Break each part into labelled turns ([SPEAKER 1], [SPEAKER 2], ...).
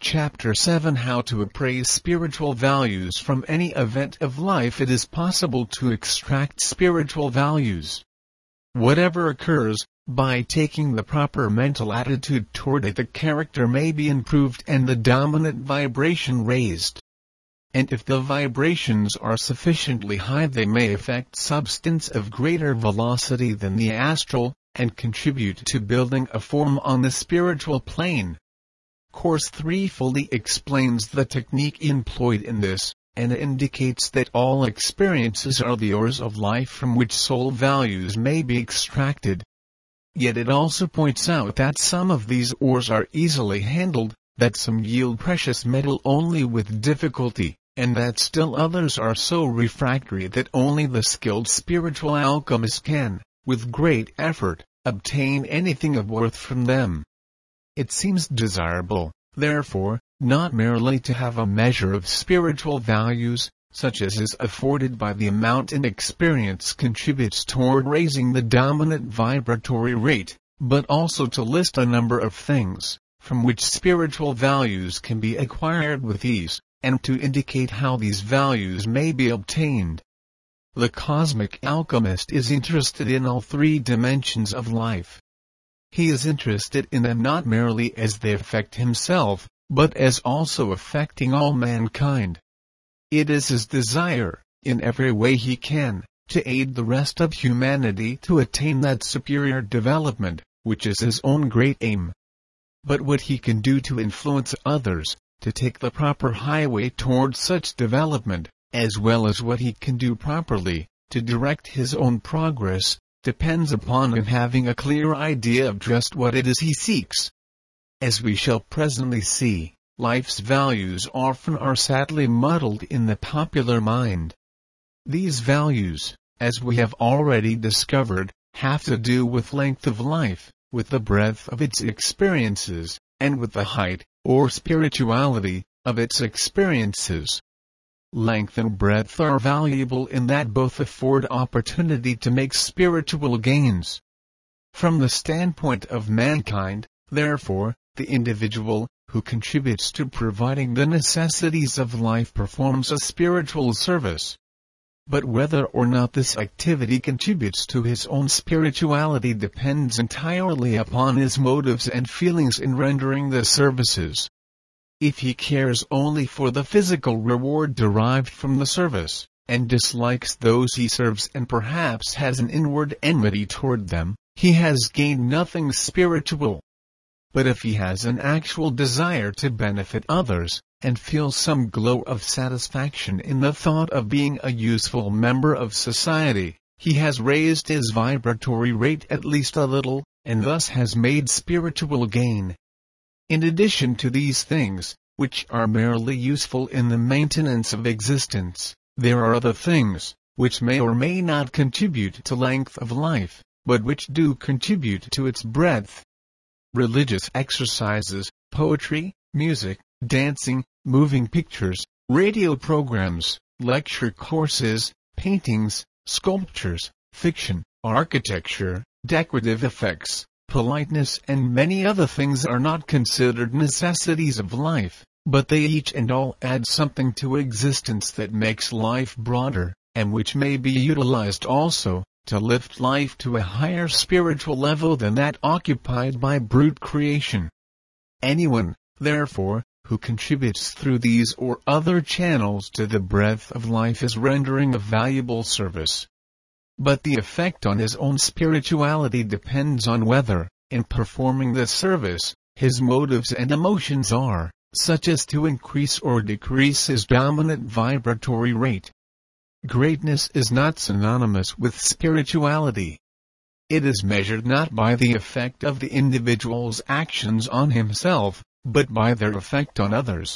[SPEAKER 1] Chapter 7 How to appraise spiritual values. From any event of life it is possible to extract spiritual values. Whatever occurs, by taking the proper mental attitude toward it, the character may be improved and the dominant vibration raised. And if the vibrations are sufficiently high, they may affect substance of greater velocity than the astral, and contribute to building a form on the spiritual plane. Course 3 fully explains the technique employed in this, and indicates that all experiences are the ores of life from which soul values may be extracted. Yet it also points out that some of these ores are easily handled, that some yield precious metal only with difficulty, and that still others are so refractory that only the skilled spiritual alchemist can, with great effort, obtain anything of worth from them. It seems desirable, therefore, not merely to have a measure of spiritual values, such as is afforded by the amount an experience contributes toward raising the dominant vibratory rate, but also to list a number of things, from which spiritual values can be acquired with ease, and to indicate how these values may be obtained. The cosmic alchemist is interested in all three dimensions of life. He is interested in them not merely as they affect himself, but as also affecting all mankind. It is his desire, in every way he can, to aid the rest of humanity to attain that superior development, which is his own great aim. But what he can do to influence others, to take the proper highway toward such development, as well as what he can do properly, to direct his own progress, depends upon him having a clear idea of just what it is he seeks. As we shall presently see, life's values often are sadly muddled in the popular mind. These values, as we have already discovered, have to do with length of life, with the breadth of its experiences, and with the height, or spirituality, of its experiences. Length and breadth are valuable in that both afford opportunity to make spiritual gains. From the standpoint of mankind, therefore, the individual, who contributes to providing the necessities of life, performs a spiritual service. But whether or not this activity contributes to his own spirituality depends entirely upon his motives and feelings in rendering the services. If he cares only for the physical reward derived from the service, and dislikes those he serves and perhaps has an inward enmity toward them, he has gained nothing spiritual. But if he has an actual desire to benefit others, and feels some glow of satisfaction in the thought of being a useful member of society, he has raised his vibratory rate at least a little, and thus has made spiritual gain. In addition to these things, which are merely useful in the maintenance of existence, there are other things, which may or may not contribute to length of life, but which do contribute to its breadth. Religious exercises, poetry, music, dancing, moving pictures, radio programs, lecture courses, paintings, sculptures, fiction, architecture, decorative effects, politeness and many other things are not considered necessities of life, but they each and all add something to existence that makes life broader, and which may be utilized also, to lift life to a higher spiritual level than that occupied by brute creation. Anyone, therefore, who contributes through these or other channels to the breadth of life is rendering a valuable service. But the effect on his own spirituality depends on whether, in performing the service, his motives and emotions are such as to increase or decrease his dominant vibratory rate. Greatness is not synonymous with spirituality. It is measured not by the effect of the individual's actions on himself, but by their effect on others.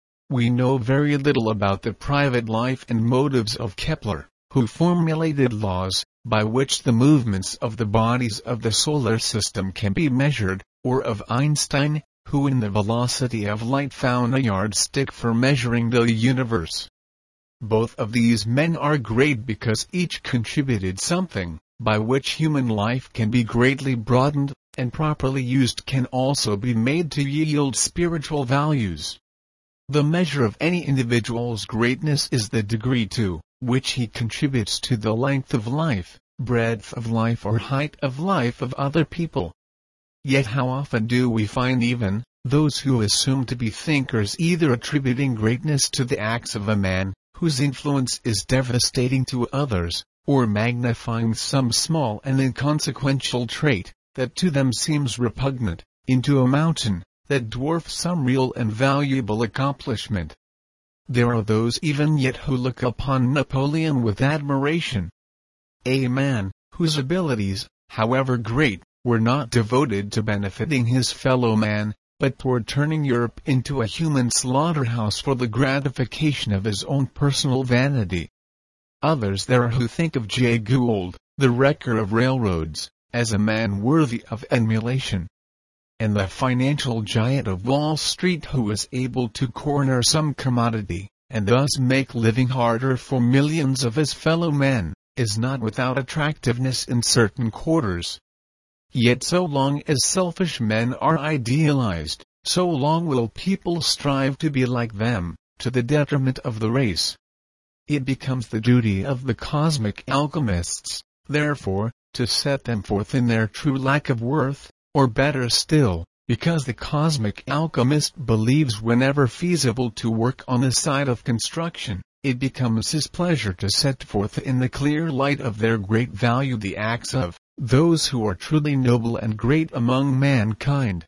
[SPEAKER 1] We know very little about the private life and motives of Kepler, who formulated laws by which the movements of the bodies of the solar system can be measured, or of Einstein, who in the velocity of light found a yardstick for measuring the universe. Both of these men are great because each contributed something, by which human life can be greatly broadened, and properly used can also be made to yield spiritual values. The measure of any individual's greatness is the degree to which he contributes to the length of life, breadth of life or height of life of other people. Yet how often do we find even those who assume to be thinkers either attributing greatness to the acts of a man, whose influence is devastating to others, or magnifying some small and inconsequential trait, that to them seems repugnant, into a mountain, that dwarfs some real and valuable accomplishment. There are those even yet who look upon Napoleon with admiration. A man, whose abilities, however great, were not devoted to benefiting his fellow man, but toward turning Europe into a human slaughterhouse for the gratification of his own personal vanity. Others there are who think of Jay Gould, the wrecker of railroads, as a man worthy of emulation. And the financial giant of Wall Street who was able to corner some commodity, and thus make living harder for millions of his fellow men, is not without attractiveness in certain quarters. Yet so long as selfish men are idealized, so long will people strive to be like them, to the detriment of the race. It becomes the duty of the cosmic alchemists, therefore, to set them forth in their true lack of worth, or better still, because the cosmic alchemist believes whenever feasible to work on the side of construction, it becomes his pleasure to set forth in the clear light of their great value the acts of those who are truly noble and great among mankind.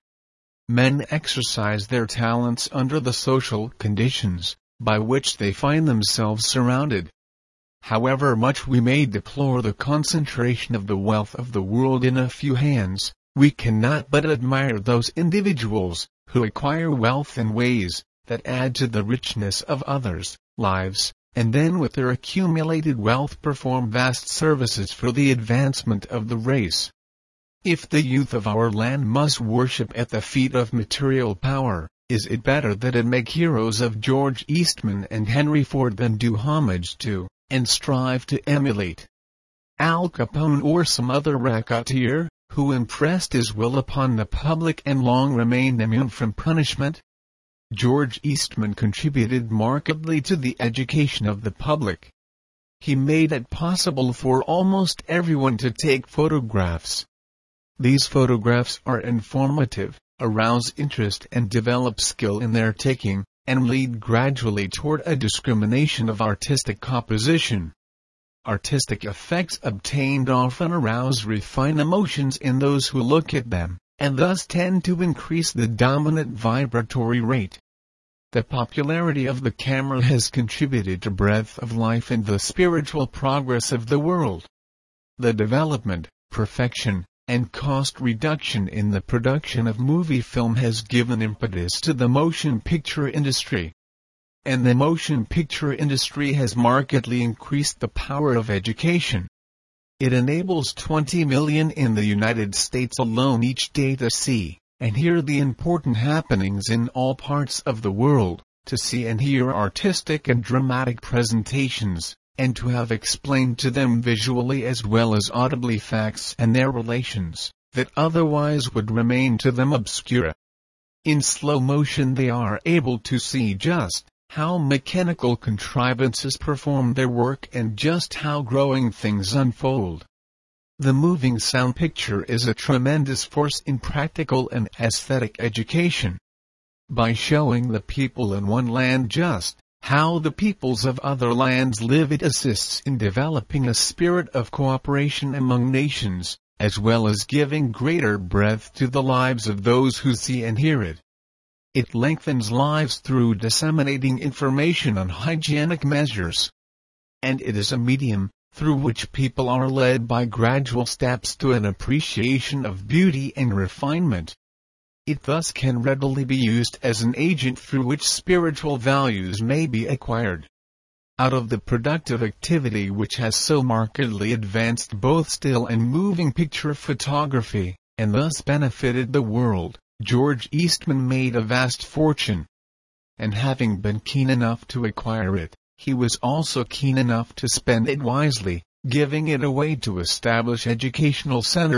[SPEAKER 1] Men exercise their talents under the social conditions by which they find themselves surrounded. However much we may deplore the concentration of the wealth of the world in a few hands, we cannot but admire those individuals who acquire wealth in ways that add to the richness of others' lives, and then with their accumulated wealth perform vast services for the advancement of the race. If the youth of our land must worship at the feet of material power, is it better that it make heroes of George Eastman and Henry Ford than do homage to, and strive to emulate, Al Capone or some other racketeer, who impressed his will upon the public and long remained immune from punishment? George Eastman contributed markedly to the education of the public. He made it possible for almost everyone to take photographs. These photographs are informative, arouse interest and develop skill in their taking, and lead gradually toward a discrimination of artistic composition. Artistic effects obtained often arouse refined emotions in those who look at them, and thus tend to increase the dominant vibratory rate. The popularity of the camera has contributed to breadth of life and the spiritual progress of the world. The development, perfection, and cost reduction in the production of movie film has given impetus to the motion picture industry. And the motion picture industry has markedly increased the power of education. It enables 20 million in the United States alone each day to see and hear the important happenings in all parts of the world, to see and hear artistic and dramatic presentations, and to have explained to them visually as well as audibly facts and their relations, that otherwise would remain to them obscure. In slow motion they are able to see just how mechanical contrivances perform their work and just how growing things unfold. The moving sound picture is a tremendous force in practical and aesthetic education. By showing the people in one land just how the peoples of other lands live, it assists in developing a spirit of cooperation among nations, as well as giving greater breadth to the lives of those who see and hear it. It lengthens lives through disseminating information on hygienic measures. And it is a medium through which people are led by gradual steps to an appreciation of beauty and refinement. It thus can readily be used as an agent through which spiritual values may be acquired. Out of the productive activity which has so markedly advanced both still and moving picture photography, and thus benefited the world, George Eastman made a vast fortune. And having been keen enough to acquire it, he was also keen enough to spend it wisely, giving it away to establish educational centers,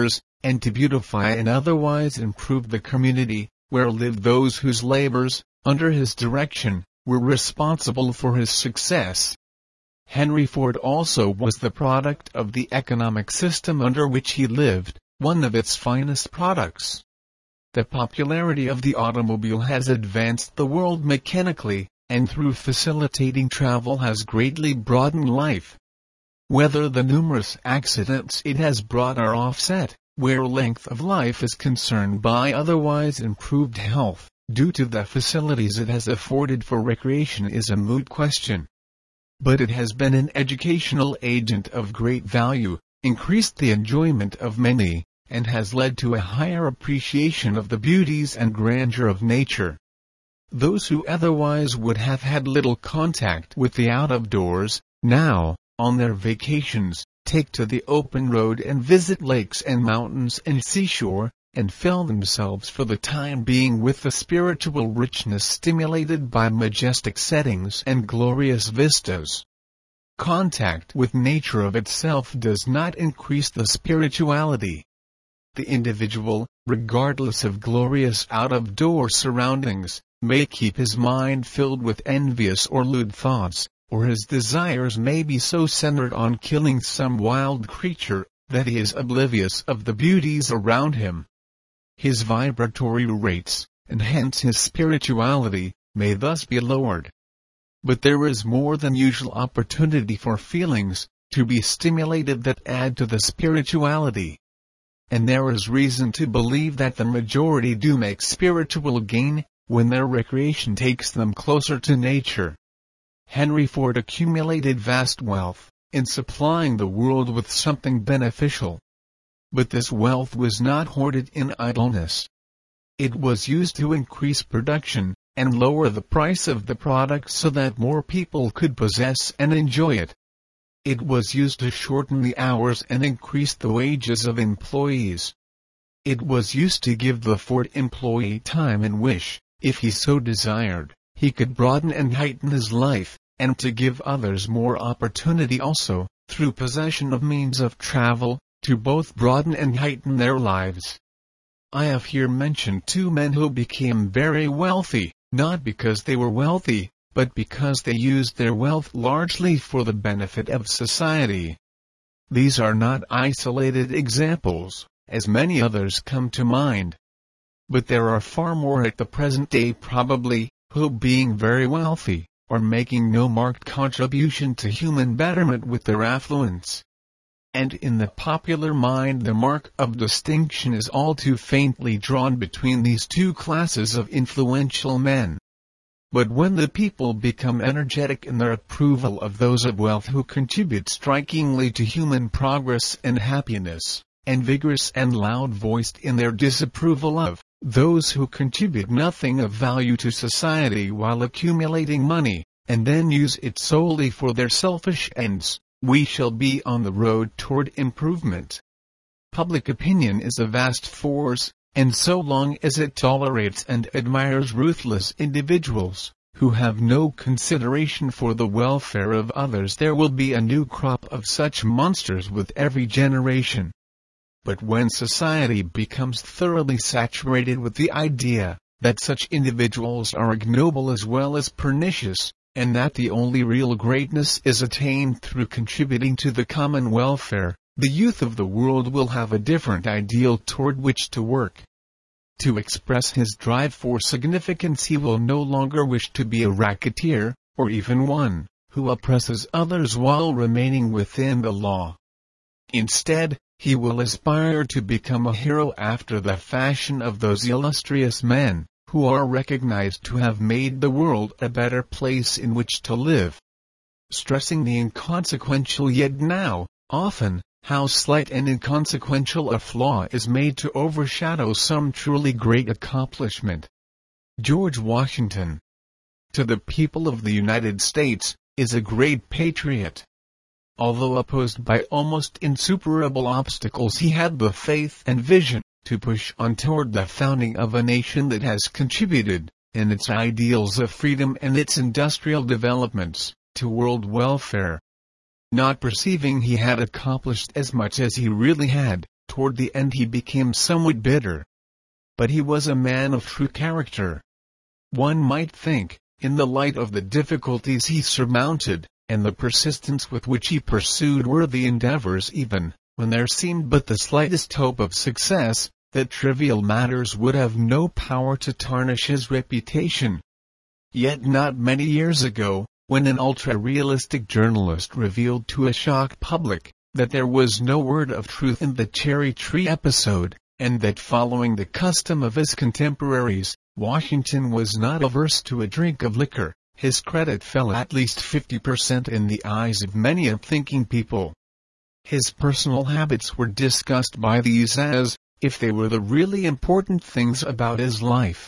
[SPEAKER 1] and to beautify and otherwise improve the community, where lived those whose labors, under his direction, were responsible for his success. Henry Ford also was the product of the economic system under which he lived, one of its finest products. The popularity of the automobile has advanced the world mechanically, and through facilitating travel has greatly broadened life. Whether the numerous accidents it has brought are offset, where length of life is concerned, by otherwise improved health, due to the facilities it has afforded for recreation, is a moot question. But it has been an educational agent of great value, increased the enjoyment of many, and has led to a higher appreciation of the beauties and grandeur of nature. Those who otherwise would have had little contact with the out-of-doors, now, on their vacations, take to the open road and visit lakes and mountains and seashore, and fill themselves for the time being with the spiritual richness stimulated by majestic settings and glorious vistas. Contact with nature of itself does not increase the spirituality. The individual, regardless of glorious out-of-door surroundings, may keep his mind filled with envious or lewd thoughts, or his desires may be so centered on killing some wild creature, that he is oblivious of the beauties around him. His vibratory rates, and hence his spirituality, may thus be lowered. But there is more than usual opportunity for feelings to be stimulated that add to the spirituality. And there is reason to believe that the majority do make spiritual gain, when their recreation takes them closer to nature. Henry Ford accumulated vast wealth, in supplying the world with something beneficial. But this wealth was not hoarded in idleness. It was used to increase production, and lower the price of the product so that more people could possess and enjoy it. It was used to shorten the hours and increase the wages of employees. It was used to give the Ford employee time in which, if he so desired, he could broaden and heighten his life, and to give others more opportunity also, through possession of means of travel, to both broaden and heighten their lives. I have here mentioned two men who became very wealthy, not because they were wealthy, but because they used their wealth largely for the benefit of society. These are not isolated examples, as many others come to mind. But there are far more at the present day probably, who being very wealthy, are making no marked contribution to human betterment with their affluence. And in the popular mind the mark of distinction is all too faintly drawn between these two classes of influential men. But when the people become energetic in their approval of those of wealth who contribute strikingly to human progress and happiness, and vigorous and loud-voiced in their disapproval of those who contribute nothing of value to society while accumulating money, and then use it solely for their selfish ends, we shall be on the road toward improvement. Public opinion is a vast force, and so long as it tolerates and admires ruthless individuals, who have no consideration for the welfare of others, there will be a new crop of such monsters with every generation. But when society becomes thoroughly saturated with the idea that such individuals are ignoble as well as pernicious, and that the only real greatness is attained through contributing to the common welfare, the youth of the world will have a different ideal toward which to work. To express his drive for significance, he will no longer wish to be a racketeer, or even one who oppresses others while remaining within the law. Instead, he will aspire to become a hero after the fashion of those illustrious men, who are recognized to have made the world a better place in which to live. Stressing the inconsequential yet now, often, how slight and inconsequential a flaw is made to overshadow some truly great accomplishment. George Washington, to the people of the United States, is a great patriot. Although opposed by almost insuperable obstacles, he had the faith and vision to push on toward the founding of a nation that has contributed, in its ideals of freedom and its industrial developments, to world welfare. Not perceiving he had accomplished as much as he really had, toward the end he became somewhat bitter. But he was a man of true character. One might think, in the light of the difficulties he surmounted, and the persistence with which he pursued worthy endeavors even when there seemed but the slightest hope of success, that trivial matters would have no power to tarnish his reputation. Yet not many years ago, when an ultra-realistic journalist revealed to a shocked public that there was no word of truth in the cherry tree episode, and that following the custom of his contemporaries, Washington was not averse to a drink of liquor, his credit fell at least 50% in the eyes of many unthinking people. His personal habits were discussed by these as if they were the really important things about his life.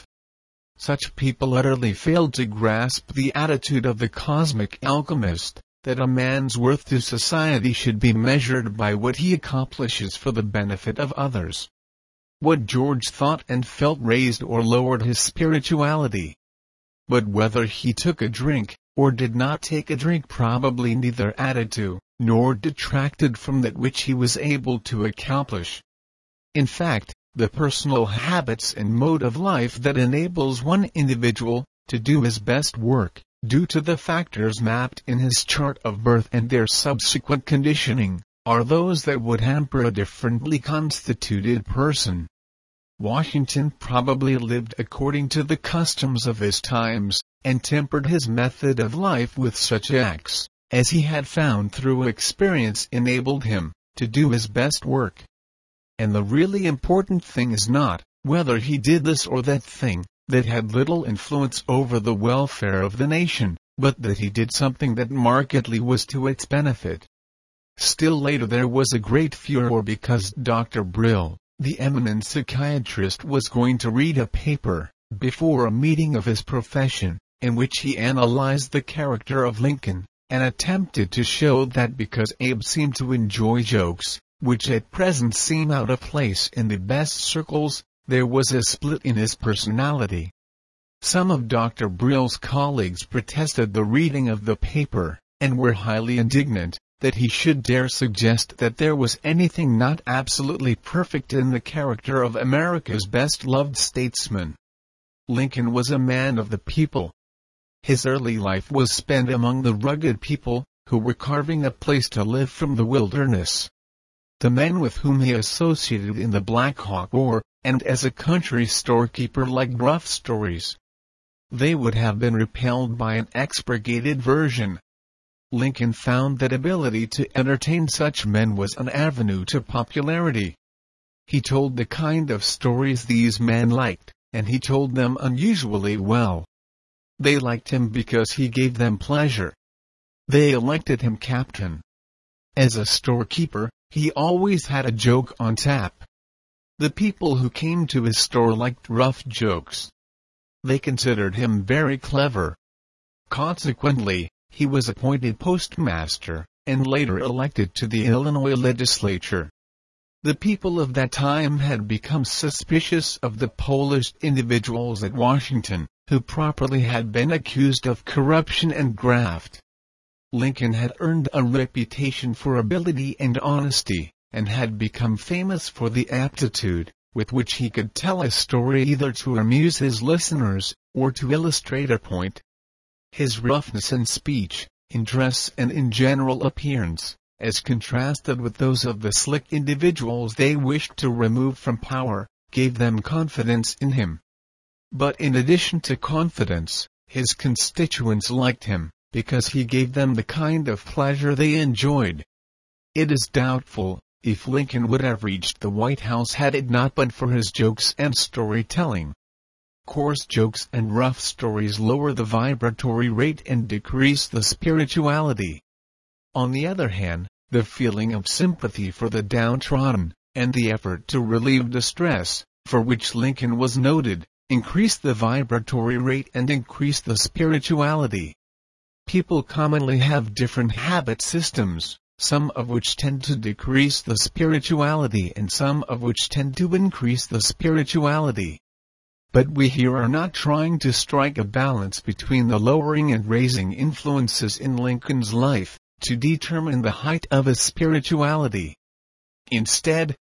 [SPEAKER 1] Such people utterly failed to grasp the attitude of the cosmic alchemist, that a man's worth to society should be measured by what he accomplishes for the benefit of others. What George thought and felt raised or lowered his spirituality. But whether he took a drink, or did not take a drink, probably neither added to, nor detracted from that which he was able to accomplish. In fact, the personal habits and mode of life that enables one individual to do his best work, due to the factors mapped in his chart of birth and their subsequent conditioning, are those that would hamper a differently constituted person. Washington probably lived according to the customs of his times, and tempered his method of life with such acts as he had found through experience enabled him to do his best work. And the really important thing is not whether he did this or that thing that had little influence over the welfare of the nation, but that he did something that markedly was to its benefit. Still later there was a great furor because Dr. Brill, the eminent psychiatrist, was going to read a paper before a meeting of his profession, in which he analyzed the character of Lincoln, and attempted to show that because Abe seemed to enjoy jokes, which at present seem out of place in the best circles, there was a split in his personality. Some of Dr. Brill's colleagues protested the reading of the paper, and were highly indignant that he should dare suggest that there was anything not absolutely perfect in the character of America's best-loved statesman. Lincoln was a man of the people. His early life was spent among the rugged people, who were carving a place to live from the wilderness. The men with whom he associated in the Black Hawk War, and as a country storekeeper liked rough stories. They would have been repelled by an expurgated version. Lincoln found that ability to entertain such men was an avenue to popularity. He told the kind of stories these men liked, and he told them unusually well. They liked him because he gave them pleasure. They elected him captain. As a storekeeper, he always had a joke on tap. The people who came to his store liked rough jokes. They considered him very clever. Consequently, he was appointed postmaster, and later elected to the Illinois legislature. The people of that time had become suspicious of the polished individuals at Washington, who properly had been accused of corruption and graft. Lincoln had earned a reputation for ability and honesty, and had become famous for the aptitude with which he could tell a story either to amuse his listeners, or to illustrate a point. His roughness in speech, in dress and in general appearance, as contrasted with those of the slick individuals they wished to remove from power, gave them confidence in him. But in addition to confidence, his constituents liked him, because he gave them the kind of pleasure they enjoyed. It is doubtful if Lincoln would have reached the White House had it not been for his jokes and storytelling. Coarse jokes and rough stories lower the vibratory rate and decrease the spirituality. On the other hand, the feeling of sympathy for the downtrodden, and the effort to relieve distress, for which Lincoln was noted, increased the vibratory rate and increased the spirituality. People commonly have different habit systems, some of which tend to decrease the spirituality and some of which tend to increase the spirituality. But we here are not trying to strike a balance between the lowering and raising influences in Lincoln's life, to determine the height of his spirituality. Instead,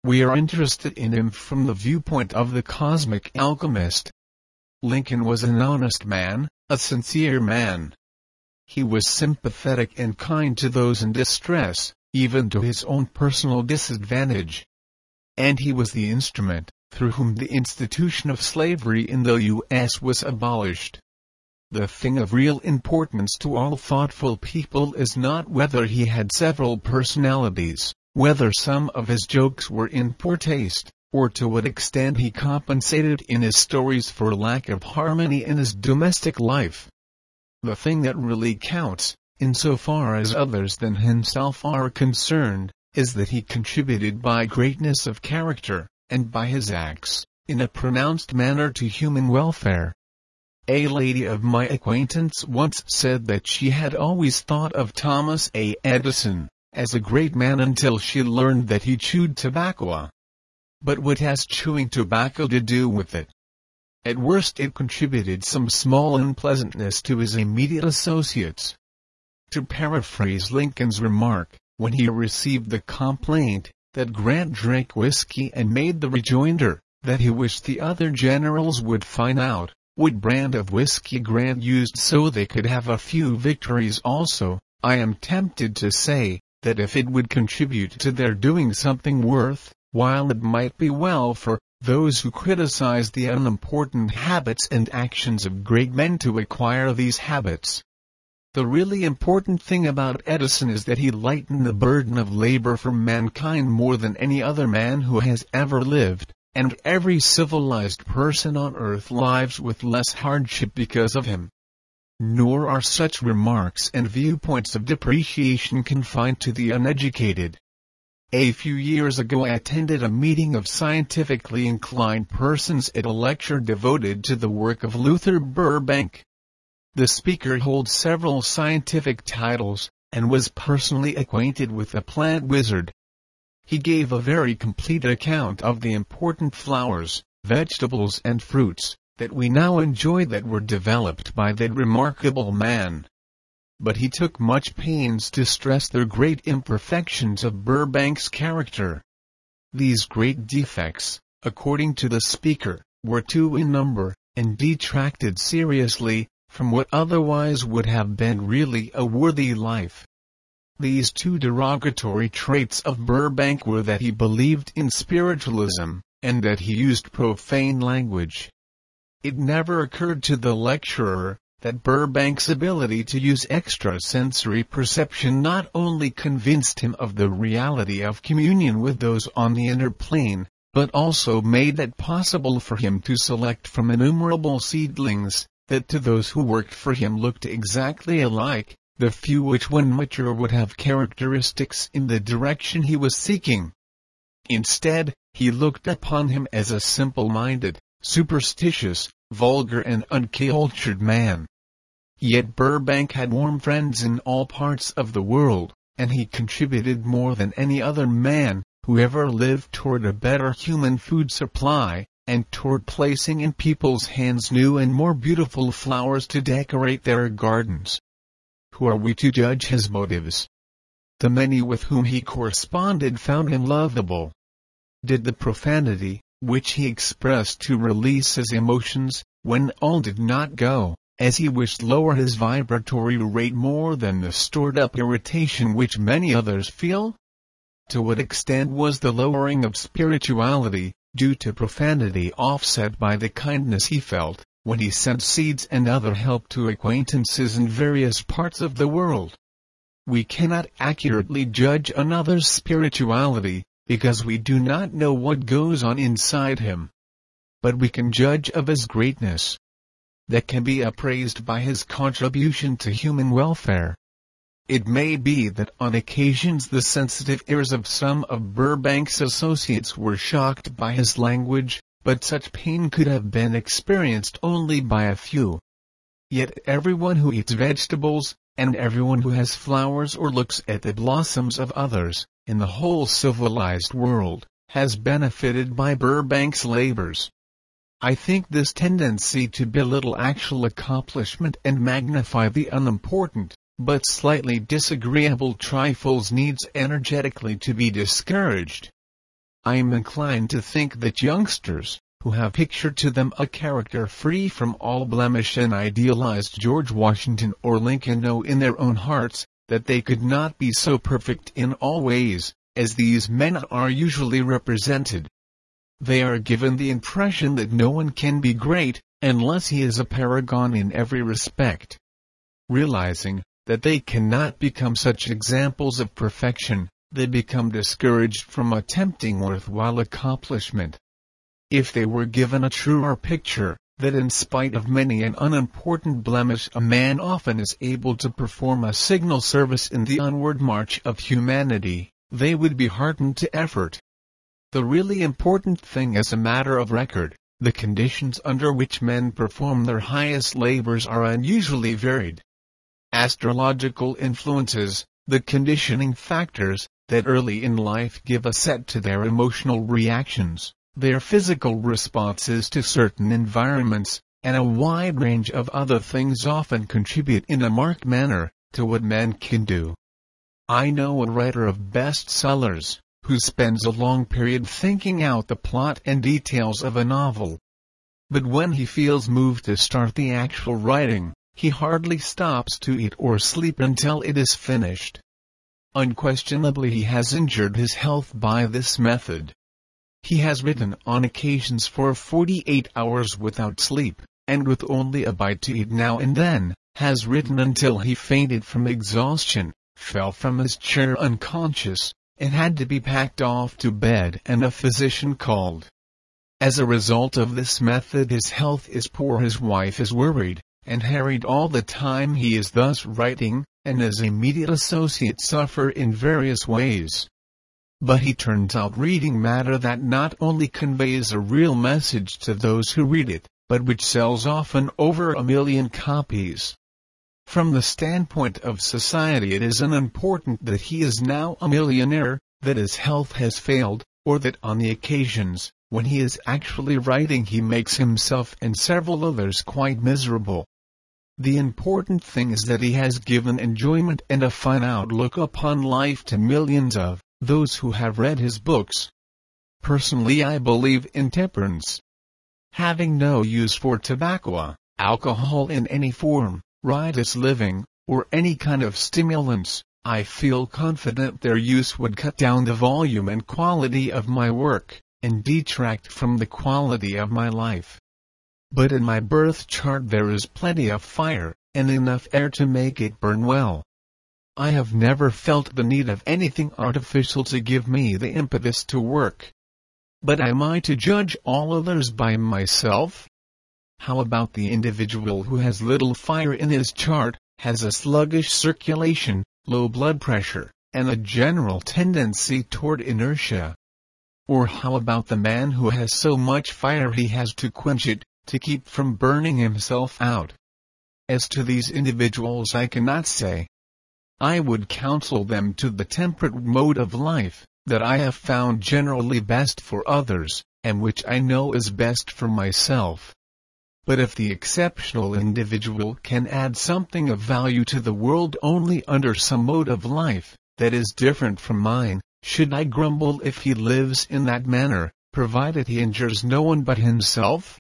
[SPEAKER 1] We are interested in him from the viewpoint of the cosmic alchemist. Lincoln was an honest man, a sincere man. He was sympathetic and kind to those in distress, even to his own personal disadvantage. And he was the instrument through whom the institution of slavery in the U.S. was abolished. The thing of real importance to all thoughtful people is not whether he had several personalities, whether some of his jokes were in poor taste, or to what extent he compensated in his stories for lack of harmony in his domestic life. The thing that really counts, insofar as others than himself are concerned, is that he contributed by greatness of character, and by his acts, in a pronounced manner to human welfare. A lady of my acquaintance once said that she had always thought of Thomas A. Edison as a great man until she learned that he chewed tobacco. But what has chewing tobacco to do with it? At worst it contributed some small unpleasantness to his immediate associates. To paraphrase Lincoln's remark, when he received the complaint that Grant drank whiskey and made the rejoinder that he wished the other generals would find out what brand of whiskey Grant used so they could have a few victories also, I am tempted to say that if it would contribute to their doing something worth while, it might be well for those who criticize the unimportant habits and actions of great men to acquire these habits. The really important thing about Edison is that he lightened the burden of labor for mankind more than any other man who has ever lived, and every civilized person on earth lives with less hardship because of him. Nor are such remarks and viewpoints of depreciation confined to the uneducated. A few years ago I attended a meeting of scientifically inclined persons at a lecture devoted to the work of Luther Burbank. The speaker holds several scientific titles, and was personally acquainted with the plant wizard. He gave a very complete account of the important flowers, vegetables and fruits that we now enjoy that were developed by that remarkable man. But he took much pains to stress the great imperfections of Burbank's character. These great defects, according to the speaker, were two in number, and detracted seriously from what otherwise would have been really a worthy life. These two derogatory traits of Burbank were that he believed in spiritualism, and that he used profane language. It never occurred to the lecturer that Burbank's ability to use extrasensory perception not only convinced him of the reality of communion with those on the inner plane, but also made it possible for him to select from innumerable seedlings that to those who worked for him looked exactly alike, the few which when mature would have characteristics in the direction he was seeking. Instead, he looked upon him as a simple-minded, superstitious, vulgar and uncultured man. Yet Burbank had warm friends in all parts of the world, and he contributed more than any other man who ever lived toward a better human food supply, and toward placing in people's hands new and more beautiful flowers to decorate their gardens. Who are we to judge his motives? The many with whom he corresponded found him lovable. Did the profanity, which he expressed to release his emotions, when all did not go as he wished, lower his vibratory rate more than the stored-up irritation which many others feel? To what extent was the lowering of spirituality due to profanity offset by the kindness he felt when he sent seeds and other help to acquaintances in various parts of the world? We cannot accurately judge another's spirituality, because we do not know what goes on inside him. But we can judge of his greatness. That can be appraised by his contribution to human welfare. It may be that on occasions the sensitive ears of some of Burbank's associates were shocked by his language, but such pain could have been experienced only by a few. Yet everyone who eats vegetables, and everyone who has flowers or looks at the blossoms of others, in the whole civilized world, has benefited by Burbank's labors. I think this tendency to belittle actual accomplishment and magnify the unimportant, but slightly disagreeable trifles needs energetically to be discouraged. I am inclined to think that youngsters, who have pictured to them a character free from all blemish and idealized George Washington or Lincoln, know in their own hearts that they could not be so perfect in all ways, as these men are usually represented. They are given the impression that no one can be great, unless he is a paragon in every respect. Realizing that they cannot become such examples of perfection, they become discouraged from attempting worthwhile accomplishment. If they were given a truer picture, that in spite of many an unimportant blemish a man often is able to perform a signal service in the onward march of humanity, they would be heartened to effort. The really important thing is a matter of record. The conditions under which men perform their highest labors are unusually varied. Astrological influences, the conditioning factors, that early in life give a set to their emotional reactions, their physical responses to certain environments, and a wide range of other things often contribute in a marked manner to what men can do. I know a writer of bestsellers who spends a long period thinking out the plot and details of a novel. But when he feels moved to start the actual writing, he hardly stops to eat or sleep until it is finished. Unquestionably he has injured his health by this method. He has written on occasions for 48 hours without sleep, and with only a bite to eat now and then, has written until he fainted from exhaustion, fell from his chair unconscious, and had to be packed off to bed and a physician called. As a result of this method his health is poor, his wife is worried and harried all the time he is thus writing, and his immediate associates suffer in various ways. But he turns out reading matter that not only conveys a real message to those who read it, but which sells often over 1 million copies. From the standpoint of society it is unimportant that he is now a millionaire, that his health has failed, or that on the occasions when he is actually writing he makes himself and several others quite miserable. The important thing is that he has given enjoyment and a fine outlook upon life to millions of those who have read his books. Personally I believe in temperance. Having no use for tobacco, alcohol in any form, riotous living, or any kind of stimulants, I feel confident their use would cut down the volume and quality of my work, and detract from the quality of my life. But in my birth chart there is plenty of fire, and enough air to make it burn well. I have never felt the need of anything artificial to give me the impetus to work. But am I to judge all others by myself? How about the individual who has little fire in his chart, has a sluggish circulation, low blood pressure, and a general tendency toward inertia? Or how about the man who has so much fire he has to quench it, to keep from burning himself out? As to these individuals I cannot say. I would counsel them to the temperate mode of life, that I have found generally best for others, and which I know is best for myself. But if the exceptional individual can add something of value to the world only under some mode of life that is different from mine, should I grumble if he lives in that manner, provided he injures no one but himself?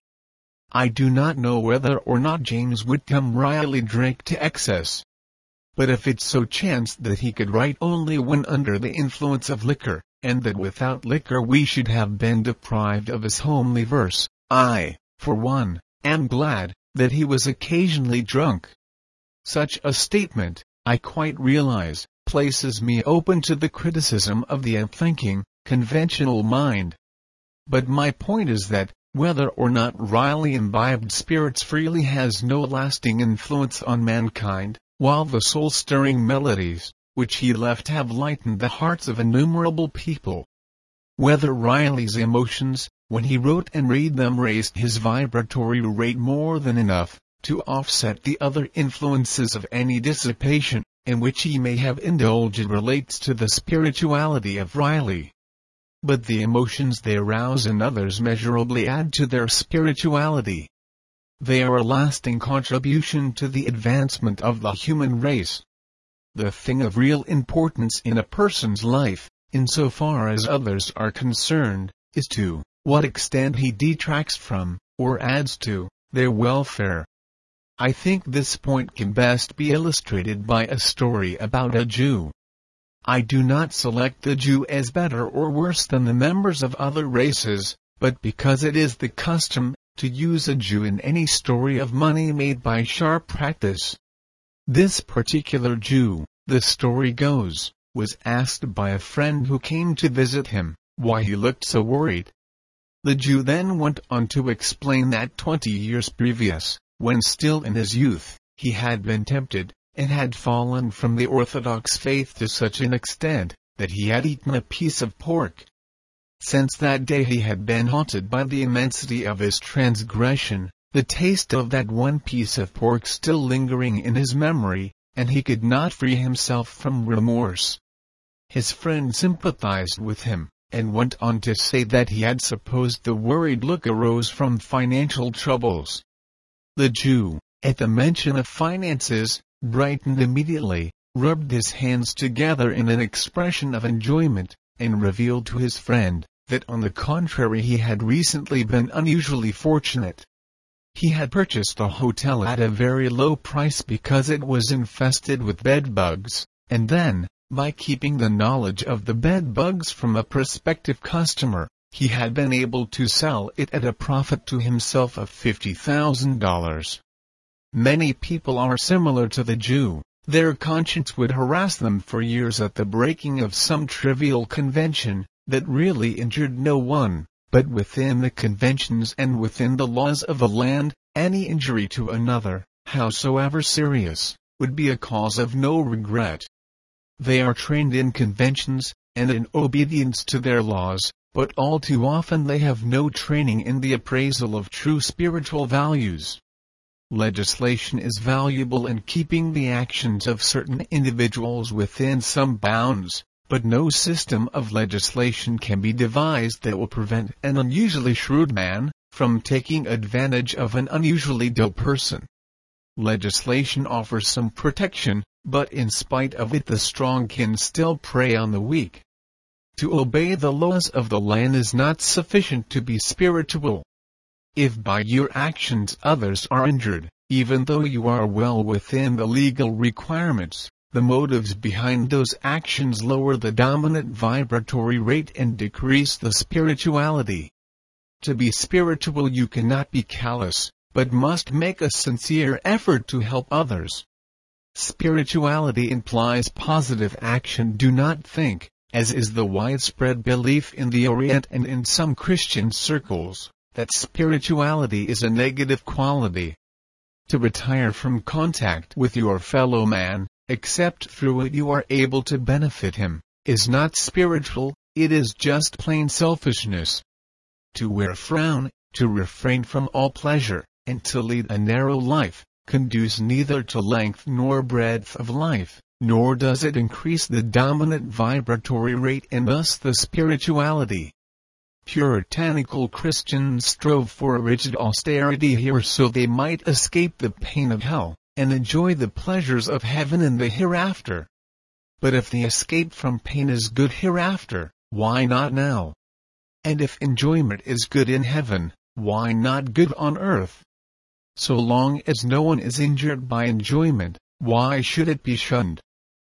[SPEAKER 1] I do not know whether or not James Whitcomb Riley drank to excess. But if it so chanced that he could write only when under the influence of liquor, and that without liquor we should have been deprived of his homely verse, I, for one, am glad that he was occasionally drunk. Such a statement, I quite realize, places me open to the criticism of the unthinking, conventional mind. But my point is that, whether or not Riley imbibed spirits freely has no lasting influence on mankind, while the soul-stirring melodies, which he left have lightened the hearts of innumerable people. Whether Riley's emotions, when he wrote and read them, raised his vibratory rate more than enough to offset the other influences of any dissipation in which he may have indulged, relates to the spirituality of Riley. But the emotions they arouse in others measurably add to their spirituality. They are a lasting contribution to the advancement of the human race. The thing of real importance in a person's life, insofar as others are concerned, is to what extent he detracts from, or adds to, their welfare. I think this point can best be illustrated by a story about a Jew. I do not select the Jew as better or worse than the members of other races, but because it is the custom to use a Jew in any story of money made by sharp practice. This particular Jew, the story goes, was asked by a friend who came to visit him, why he looked so worried. The Jew then went on to explain that 20 years previous, when still in his youth, he had been tempted, and had fallen from the Orthodox faith to such an extent, that he had eaten a piece of pork. Since that day he had been haunted by the immensity of his transgression, the taste of that one piece of pork still lingering in his memory, and he could not free himself from remorse. His friend sympathized with him, and went on to say that he had supposed the worried look arose from financial troubles. The Jew, at the mention of finances, brightened immediately, rubbed his hands together in an expression of enjoyment, and revealed to his friend that on the contrary he had recently been unusually fortunate. He had purchased a hotel at a very low price because it was infested with bedbugs, and then, by keeping the knowledge of the bedbugs from a prospective customer, he had been able to sell it at a profit to himself of $50,000. Many people are similar to the Jew. Their conscience would harass them for years at the breaking of some trivial convention that really injured no one, but within the conventions and within the laws of the land, any injury to another, howsoever serious, would be a cause of no regret. They are trained in conventions, and in obedience to their laws, but all too often they have no training in the appraisal of true spiritual values. Legislation is valuable in keeping the actions of certain individuals within some bounds, but no system of legislation can be devised that will prevent an unusually shrewd man from taking advantage of an unusually dull person. Legislation offers some protection, but in spite of it the strong can still prey on the weak. To obey the laws of the land is not sufficient to be spiritual. If by your actions others are injured, even though you are well within the legal requirements, the motives behind those actions lower the dominant vibratory rate and decrease the spirituality. To be spiritual you cannot be callous, but must make a sincere effort to help others. Spirituality implies positive action. Do not think, as is the widespread belief in the Orient and in some Christian circles, that spirituality is a negative quality. To retire from contact with your fellow man, except through it you are able to benefit him, is not spiritual, it is just plain selfishness. To wear a frown, to refrain from all pleasure, and to lead a narrow life, conduce neither to length nor breadth of life, nor does it increase the dominant vibratory rate and thus the spirituality. Puritanical Christians strove for a rigid austerity here so they might escape the pain of hell, and enjoy the pleasures of heaven in the hereafter. But if the escape from pain is good hereafter, why not now? And if enjoyment is good in heaven, why not good on earth? So long as no one is injured by enjoyment, why should it be shunned?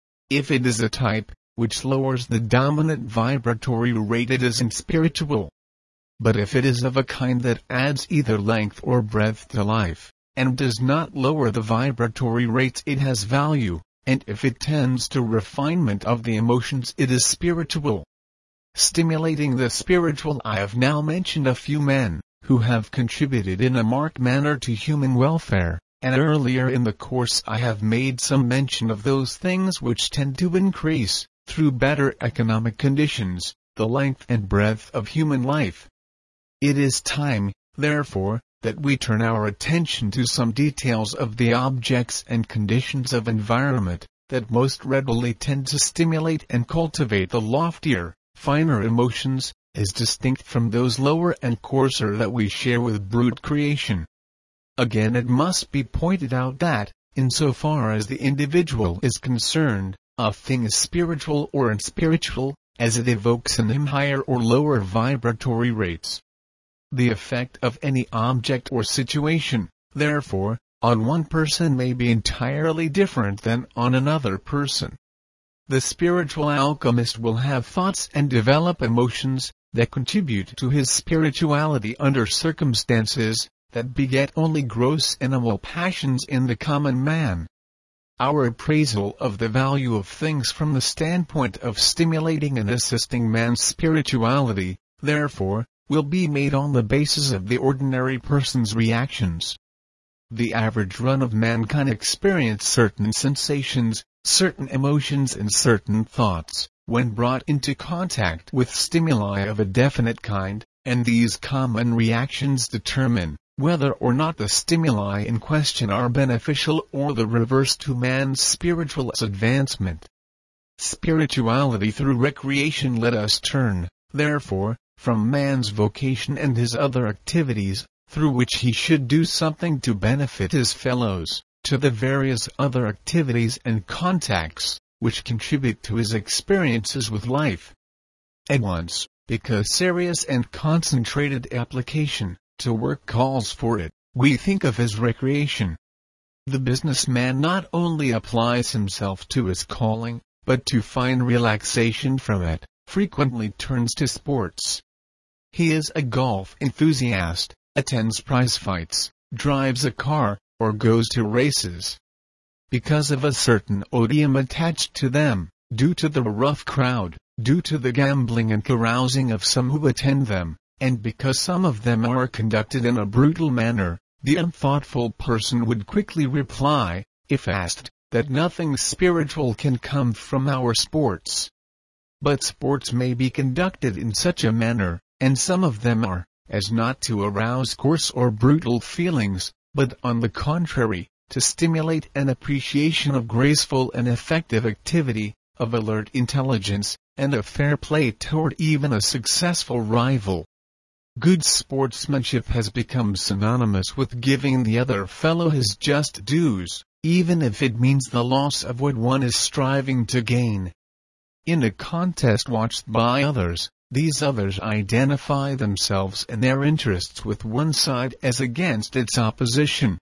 [SPEAKER 1] If it is a type which lowers the dominant vibratory rate, it isn't spiritual. But if it is of a kind that adds either length or breadth to life, and does not lower the vibratory rates, it has value, and if it tends to refinement of the emotions, it is spiritual. Stimulating the spiritual, I have now mentioned a few men who have contributed in a marked manner to human welfare, and earlier in the course I have made some mention of those things which tend to increase, through better economic conditions, the length and breadth of human life. It is time, therefore, that we turn our attention to some details of the objects and conditions of environment that most readily tend to stimulate and cultivate the loftier, finer emotions, as distinct from those lower and coarser that we share with brute creation. Again, it must be pointed out that, insofar as the individual is concerned, a thing is spiritual or unspiritual, as it evokes in him higher or lower vibratory rates. The effect of any object or situation, therefore, on one person may be entirely different than on another person. The spiritual alchemist will have thoughts and develop emotions that contribute to his spirituality under circumstances that beget only gross animal passions in the common man. Our appraisal of the value of things from the standpoint of stimulating and assisting man's spirituality, therefore, will be made on the basis of the ordinary person's reactions. The average run of mankind experience certain sensations, certain emotions and certain thoughts, when brought into contact with stimuli of a definite kind, and these common reactions determine whether or not the stimuli in question are beneficial or the reverse to man's spiritual advancement. Spirituality through recreation. Let us turn, therefore, from man's vocation and his other activities, through which he should do something to benefit his fellows, to the various other activities and contacts, which contribute to his experiences with life. At once, because serious and concentrated application to work calls for it, we think of as recreation. The businessman not only applies himself to his calling, but to find relaxation from it, frequently turns to sports. He is a golf enthusiast, attends prize fights, drives a car, or goes to races. Because of a certain odium attached to them, due to the rough crowd, due to the gambling and carousing of some who attend them, and because some of them are conducted in a brutal manner, the unthoughtful person would quickly reply, if asked, that nothing spiritual can come from our sports. But sports may be conducted in such a manner, and some of them are, as not to arouse coarse or brutal feelings, but on the contrary, to stimulate an appreciation of graceful and effective activity, of alert intelligence, and of fair play toward even a successful rival. Good sportsmanship has become synonymous with giving the other fellow his just dues, even if it means the loss of what one is striving to gain. In a contest watched by others, these others identify themselves and their interests with one side as against its opposition.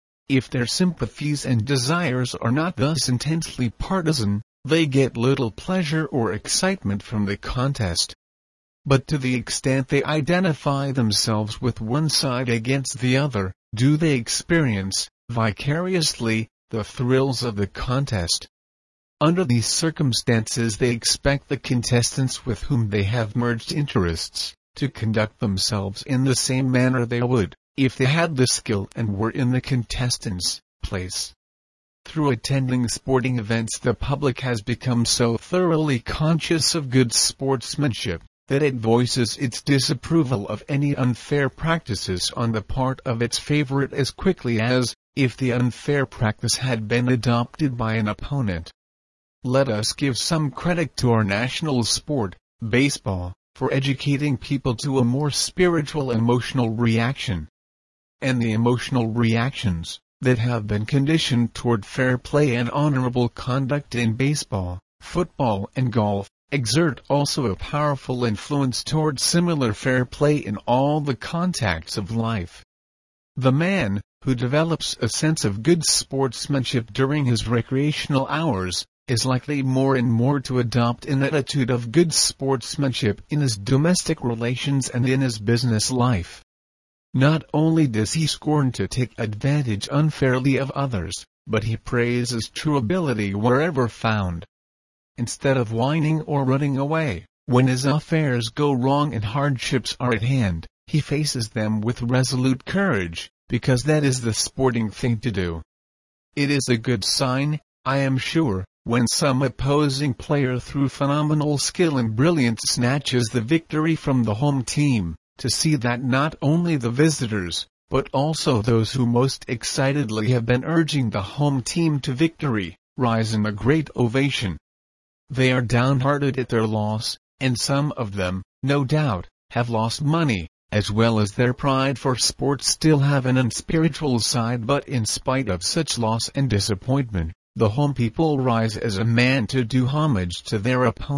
[SPEAKER 1] If their sympathies and desires are not thus intensely partisan, they get little pleasure or excitement from the contest. But to the extent they identify themselves with one side against the other, do they experience, vicariously, the thrills of the contest. Under these circumstances they expect the contestants with whom they have merged interests, to conduct themselves in the same manner they would, if they had the skill and were in the contestant's place. Through attending sporting events the public has become so thoroughly conscious of good sportsmanship, that it voices its disapproval of any unfair practices on the part of its favorite as quickly as, if the unfair practice had been adopted by an opponent. Let us give some credit to our national sport, baseball, for educating people to a more spiritual emotional reaction. And the emotional reactions that have been conditioned toward fair play and honorable conduct in baseball, football and golf, exert also a powerful influence toward similar fair play in all the contacts of life. The man who develops a sense of good sportsmanship during his recreational hours is likely more and more to adopt an attitude of good sportsmanship in his domestic relations and in his business life. Not only does he scorn to take advantage unfairly of others, but he praises true ability wherever found. Instead of whining or running away, when his affairs go wrong and hardships are at hand, he faces them with resolute courage, because that is the sporting thing to do. It is a good sign, I am sure, when some opposing player through phenomenal skill and brilliance snatches the victory from the home team, to see that not only the visitors, but also those who most excitedly have been urging the home team to victory, rise in a great ovation. They are downhearted at their loss, and some of them, no doubt, have lost money, as well as their pride for sport still have an unspiritual side, but in spite of such loss and disappointment, the home people rise as a man to do homage to their opponent,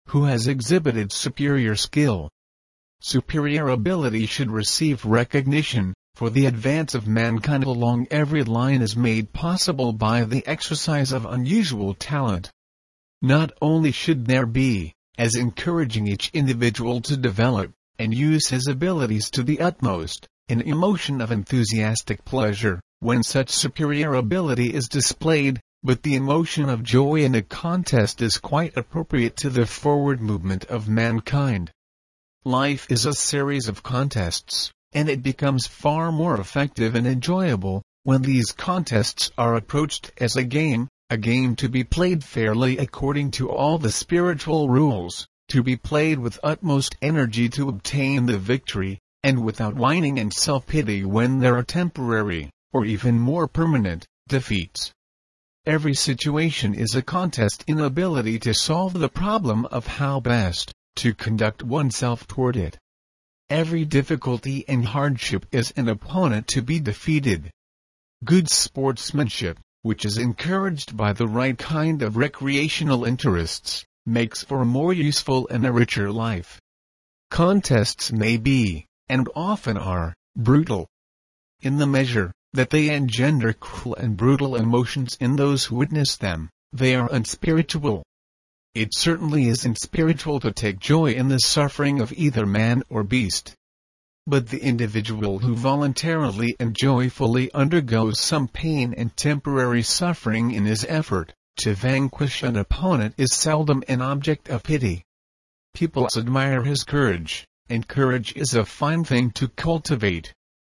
[SPEAKER 1] who has exhibited superior skill. Superior ability should receive recognition, for the advance of mankind along every line is made possible by the exercise of unusual talent. Not only should there be, as encouraging each individual to develop, and use his abilities to the utmost, an emotion of enthusiastic pleasure, when such superior ability is displayed, but the emotion of joy in a contest is quite appropriate to the forward movement of mankind. Life is a series of contests, and it becomes far more effective and enjoyable, when these contests are approached as a game to be played fairly according to all the spiritual rules, to be played with utmost energy to obtain the victory, and without whining and self-pity when there are temporary, or even more permanent, defeats. Every situation is a contest in ability to solve the problem of how best to conduct oneself toward it. Every difficulty and hardship is an opponent to be defeated. Good sportsmanship, which is encouraged by the right kind of recreational interests, makes for a more useful and a richer life. Contests may be, and often are, brutal. In the measure that they engender cruel and brutal emotions in those who witness them, they are unspiritual. It certainly is unspiritual to take joy in the suffering of either man or beast. But the individual who voluntarily and joyfully undergoes some pain and temporary suffering in his effort to vanquish an opponent is seldom an object of pity. People admire his courage, and courage is a fine thing to cultivate.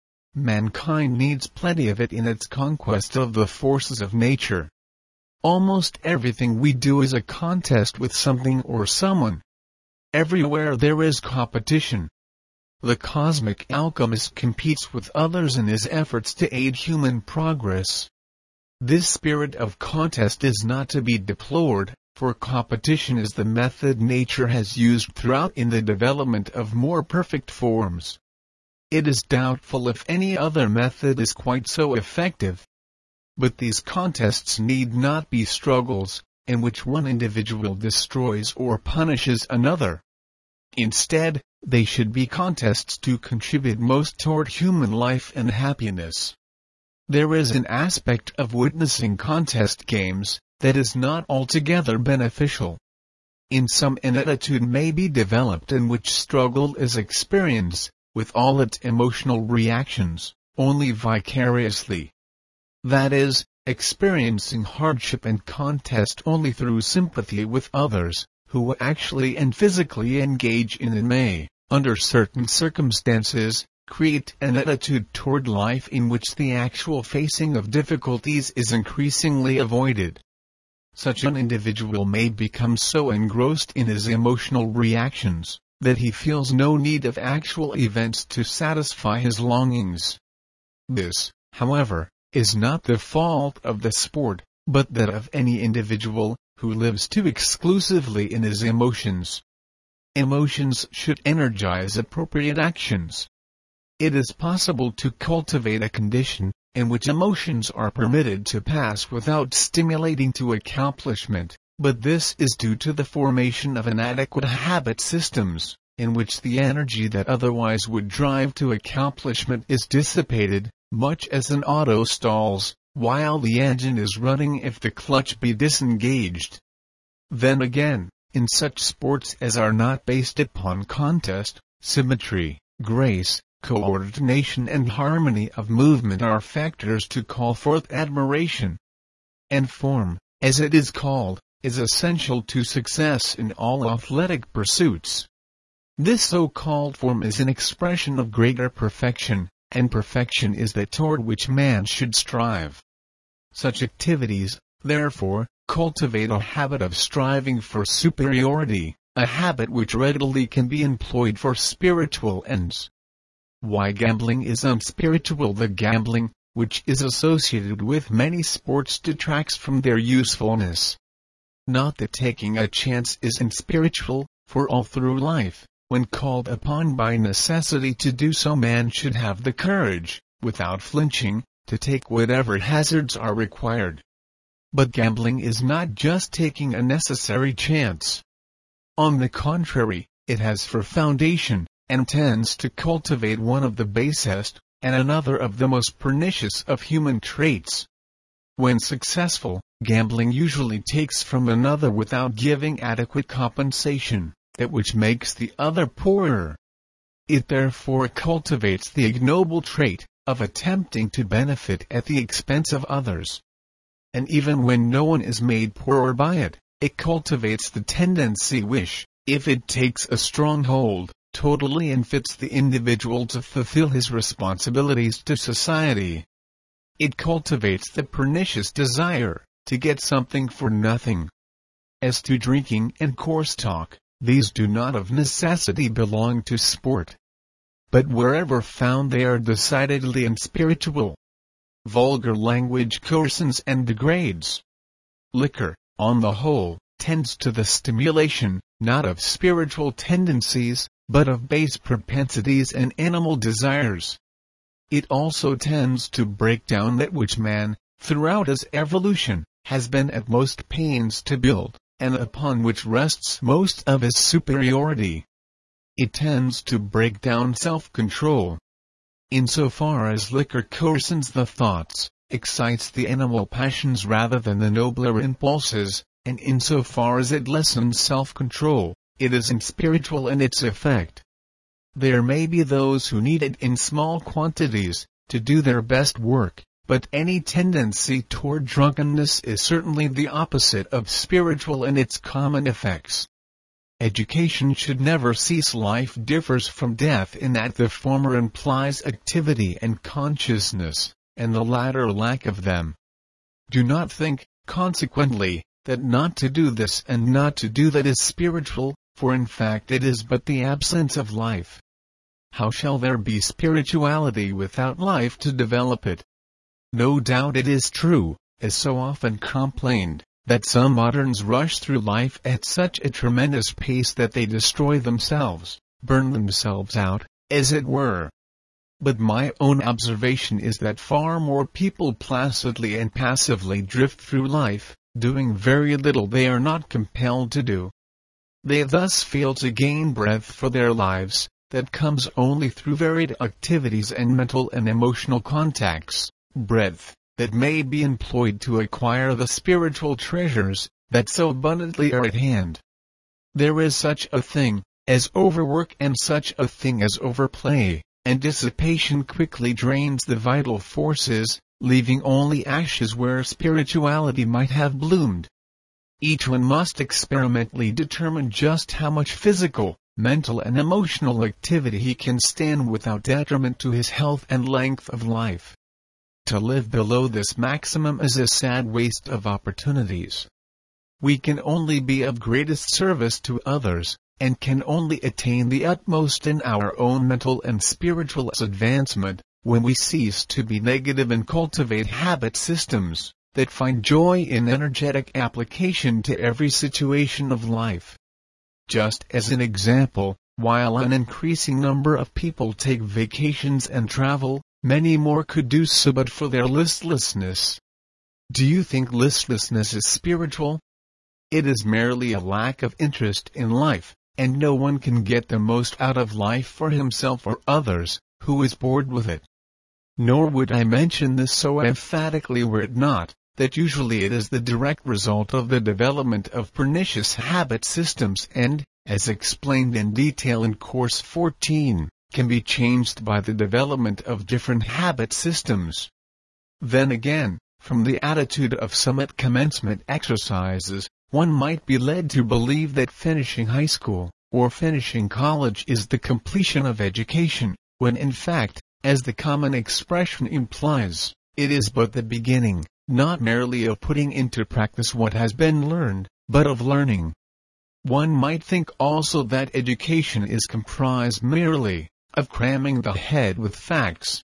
[SPEAKER 1] Mankind needs plenty of it in its conquest of the forces of nature. Almost everything we do is a contest with something or someone. Everywhere there is competition. The cosmic alchemist competes with others in his efforts to aid human progress. This spirit of contest is not to be deplored, for competition is the method nature has used throughout in the development of more perfect forms. It is doubtful if any other method is quite so effective. But these contests need not be struggles, in which one individual destroys or punishes another. Instead, they should be contests to contribute most toward human life and happiness. There is an aspect of witnessing contest games that is not altogether beneficial. In some an attitude may be developed in which struggle is experienced, with all its emotional reactions, only vicariously. That is, experiencing hardship and contest only through sympathy with others, who actually and physically engage in it may, under certain circumstances, create an attitude toward life in which the actual facing of difficulties is increasingly avoided. Such an individual may become so engrossed in his emotional reactions, that he feels no need of actual events to satisfy his longings. This, however, is not the fault of the sport, but that of any individual, who lives too exclusively in his emotions. Emotions should energize appropriate actions. It is possible to cultivate a condition, in which emotions are permitted to pass without stimulating to accomplishment, but this is due to the formation of inadequate habit systems, in which the energy that otherwise would drive to accomplishment is dissipated, much as an auto stalls, while the engine is running if the clutch be disengaged. Then again, in such sports as are not based upon contest, symmetry, grace, coordination and harmony of movement are factors to call forth admiration. And form, as it is called, is essential to success in all athletic pursuits. This so-called form is an expression of greater perfection, and perfection is that toward which man should strive. Such activities, therefore, cultivate a habit of striving for superiority, a habit which readily can be employed for spiritual ends. Why gambling is unspiritual? The gambling, which is associated with many sports, detracts from their usefulness. Not that taking a chance is unspiritual, for all through life, when called upon by necessity to do so, man should have the courage, without flinching, to take whatever hazards are required. But gambling is not just taking a necessary chance. On the contrary, it has for foundation, and tends to cultivate one of the basest, and another of the most pernicious of human traits. When successful, gambling usually takes from another without giving adequate compensation, that which makes the other poorer. It therefore cultivates the ignoble trait of attempting to benefit at the expense of others. And even when no one is made poorer by it, it cultivates the tendency which, if it takes a strong hold, totally unfits the individual to fulfill his responsibilities to society. It cultivates the pernicious desire to get something for nothing. As to drinking and coarse talk, these do not of necessity belong to sport. But wherever found they are decidedly unspiritual. Vulgar language coarsens and degrades. Liquor, on the whole, tends to the stimulation, not of spiritual tendencies, but of base propensities and animal desires. It also tends to break down that which man, throughout his evolution, has been at most pains to build, and upon which rests most of his superiority. It tends to break down self-control. Insofar as liquor coarsens the thoughts, excites the animal passions rather than the nobler impulses, and insofar as it lessens self-control, it is unspiritual in its effect. There may be those who need it in small quantities, to do their best work, but any tendency toward drunkenness is certainly the opposite of spiritual in its common effects. Education should never cease. Life differs from death in that the former implies activity and consciousness, and the latter lack of them. Do not think, consequently, that not to do this and not to do that is spiritual, for in fact it is but the absence of life. How shall there be spirituality without life to develop it? No doubt it is true, as so often complained, that some moderns rush through life at such a tremendous pace that they destroy themselves, burn themselves out, as it were. But my own observation is that far more people placidly and passively drift through life, doing very little they are not compelled to do. They thus fail to gain breadth for their lives, that comes only through varied activities and mental and emotional contacts, breadth that may be employed to acquire the spiritual treasures that so abundantly are at hand. There is such a thing as overwork and such a thing as overplay, and dissipation quickly drains the vital forces, leaving only ashes where spirituality might have bloomed. Each one must experimentally determine just how much physical, mental and emotional activity he can stand without detriment to his health and length of life. To live below this maximum is a sad waste of opportunities. We can only be of greatest service to others, and can only attain the utmost in our own mental and spiritual advancement, when we cease to be negative and cultivate habit systems that find joy in energetic application to every situation of life. Just as an example, while an increasing number of people take vacations and travel, many more could do so but for their listlessness. Do you think listlessness is spiritual? It is merely a lack of interest in life, and no one can get the most out of life for himself or others, who is bored with it. Nor would I mention this so emphatically were it not, that usually it is the direct result of the development of pernicious habit systems and, as explained in detail in Course 14, can be changed by the development of different habit systems. Then again, from the attitude of some at commencement exercises, one might be led to believe that finishing high school, or finishing college is the completion of education, when in fact, as the common expression implies, it is but the beginning, not merely of putting into practice what has been learned, but of learning. One might think also that education is comprised merely of cramming the head with facts.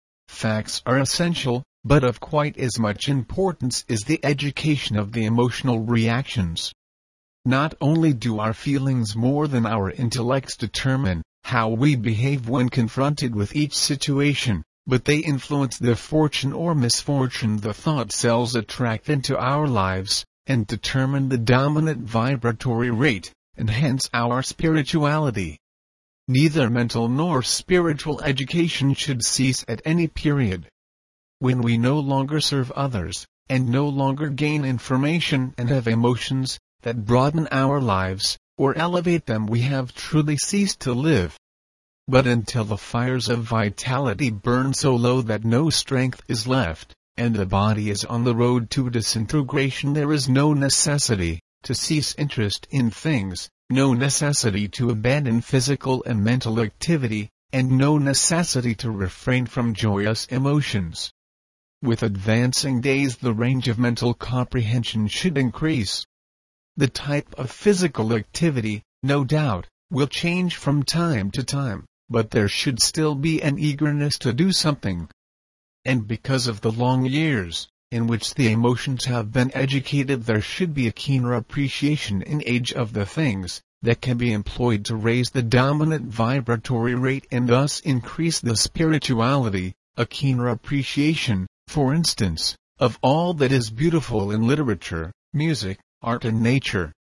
[SPEAKER 1] Facts are essential, but of quite as much importance is the education of the emotional reactions. Not only do our feelings more than our intellects determine how we behave when confronted with each situation, but they influence the fortune or misfortune the thought cells attract into our lives, and determine the dominant vibratory rate, and hence our spirituality. Neither mental nor spiritual education should cease at any period. When we no longer serve others, and no longer gain information and have emotions that broaden our lives, or elevate them, we have truly ceased to live. But until the fires of vitality burn so low that no strength is left, and the body is on the road to disintegration, there is no necessity to cease interest in things, no necessity to abandon physical and mental activity, and no necessity to refrain from joyous emotions. With advancing days, the range of mental comprehension should increase. The type of physical activity, no doubt, will change from time to time, but there should still be an eagerness to do something. And because of the long years in which the emotions have been educated, there should be a keener appreciation in age of the things that can be employed to raise the dominant vibratory rate and thus increase the spirituality, a keener appreciation, for instance, of all that is beautiful in literature, music, art and nature.